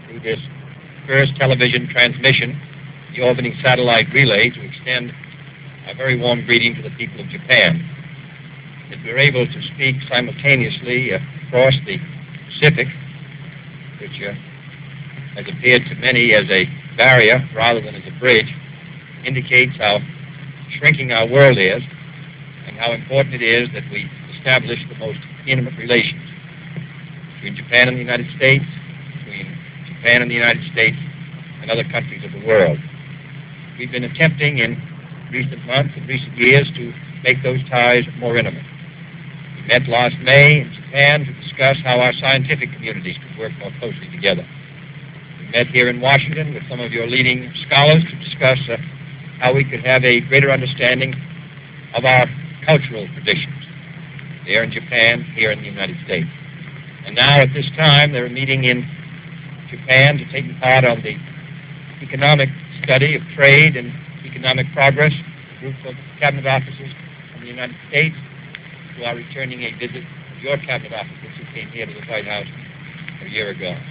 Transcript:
through this first television transmission, the Albany Satellite Relay, to extend a very warm greeting to the people of Japan. That we're able to speak simultaneously across the Pacific, which has appeared to many as a barrier rather than as a bridge, indicates how shrinking our world is and how important it is that we establish the most intimate relations between Japan and the United States, between Japan and the United States and other countries of the world. We've been attempting in recent months and recent years to make those ties more intimate. We met last May in Japan to discuss how our scientific communities could work more closely together. We met here in Washington with some of your leading scholars to discuss how we could have a greater understanding of our cultural traditions there in Japan, here in the United States. And now at this time, they're meeting in Japan to take part on the economic study of trade and economic progress, a group of cabinet officers from the United States who are returning a visit of your cabinet officers who came here to the White House a year ago.